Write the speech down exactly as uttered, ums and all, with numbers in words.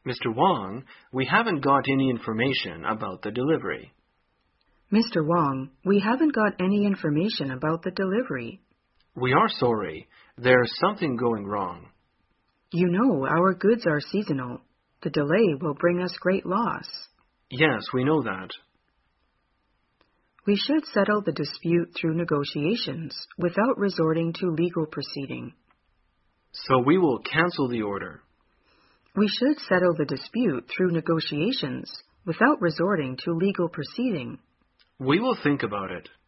Mister Wang, we haven't got any information about the delivery. Mister Wang, we haven't got any information about the delivery. We are sorry. There's something going wrong. You know our goods are seasonal. The delay will bring us great loss. Yes, we know that. We should settle the dispute through negotiations without resorting to legal proceeding. So we will cancel the order. We should settle the dispute through negotiations without resorting to legal proceeding. We will think about it.